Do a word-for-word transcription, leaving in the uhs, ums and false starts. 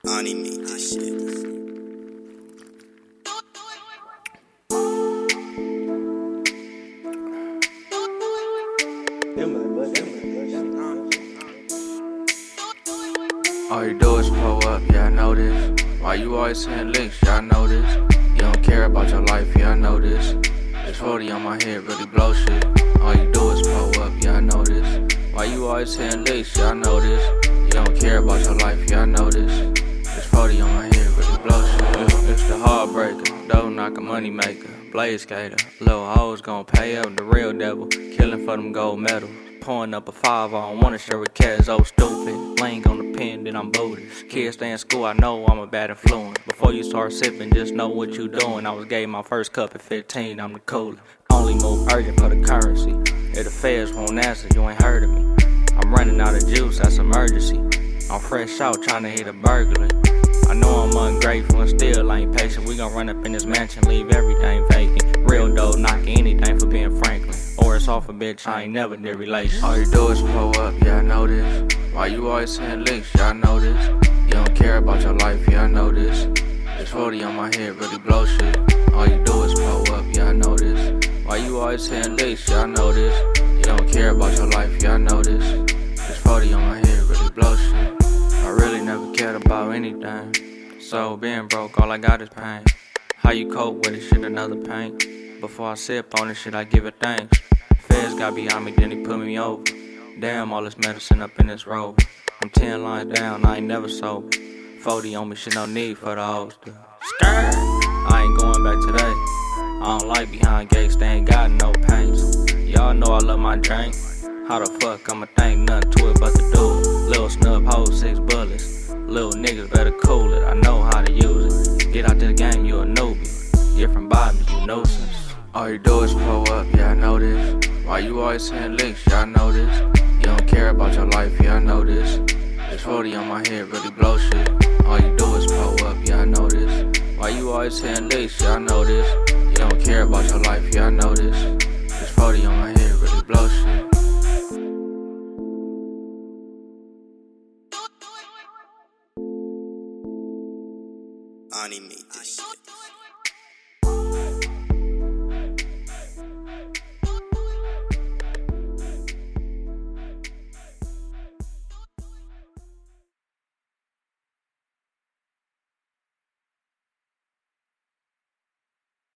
Ani made this shit. All you do is pull up, yeah, I know this. Why you always saying links, yeah, I know this. You don't care about your life, yeah, I know this. This forty on my head really blow shit. All you do is pull up, yeah, I know this. Why you always saying links, yeah, I know this. You don't care about your life, yeah, I know this. This forty on my head really blow shit. It's the heartbreaker, dough knocker, money maker, blade skater. Little hoes gon' pay up, the real devil, killing for them gold medals. Pouring up a five, I don't wanna share with cats, oh stupid. Laying on the pen, then I'm booted. Kids stay in school, I know I'm a bad influence. Before you start sipping, just know what you doing. I was gave my first cup at fifteen, I'm the cooler. Only move urgent for the currency. If the feds won't answer, you ain't heard of me. I'm running out of juice, that's emergency. I'm fresh out, trying to hit a burglary. I know I'm ungrateful and still ain't patient. We gon' run up in this mansion, leave everything vacant. Real dough, knocking anything for being Franklin. Or it's off a bitch, I ain't never did relation. All you do is pull up, yeah, I know this. Why you always saying links, yeah, I know this. You don't care about your life, yeah, I know this. This forty on my head really blow shit. All you do is pull up, yeah, I know this. Why you always saying links, yeah, I know this. You don't care about your life, yeah, I know this. This forty on my head really blow shit. I really never cared about anything. So being broke, all I got is pain. How you cope with this shit, another pain. Before I sip on this shit, I give it thanks. Feds got behind me, then he put me over. Damn, all this medicine up in this robe. I'm ten lines down, I ain't never sober. forty on me, shit no need for the holster. Skirt! I ain't going back today. I don't like behind gates, they ain't got no pains. Y'all know I love my drink. How the fuck I'ma think nothing to it but to do it? Little snub hold six bullets. Little niggas better cool it, I know how to use it. Get out to the game, you a newbie. Get from bottom, you nuisance. All you do is pull up, yeah, I know this. Why you always saying links, yeah, I know this. You don't care about your life, yeah, I know this. This forty on my head really blow shit. All you do is pull up, yeah, I know this. Why you always saying links, yeah, I know this. You don't care about your life, yeah, I know this. This forty on my head really blow shit. Ani made this shit.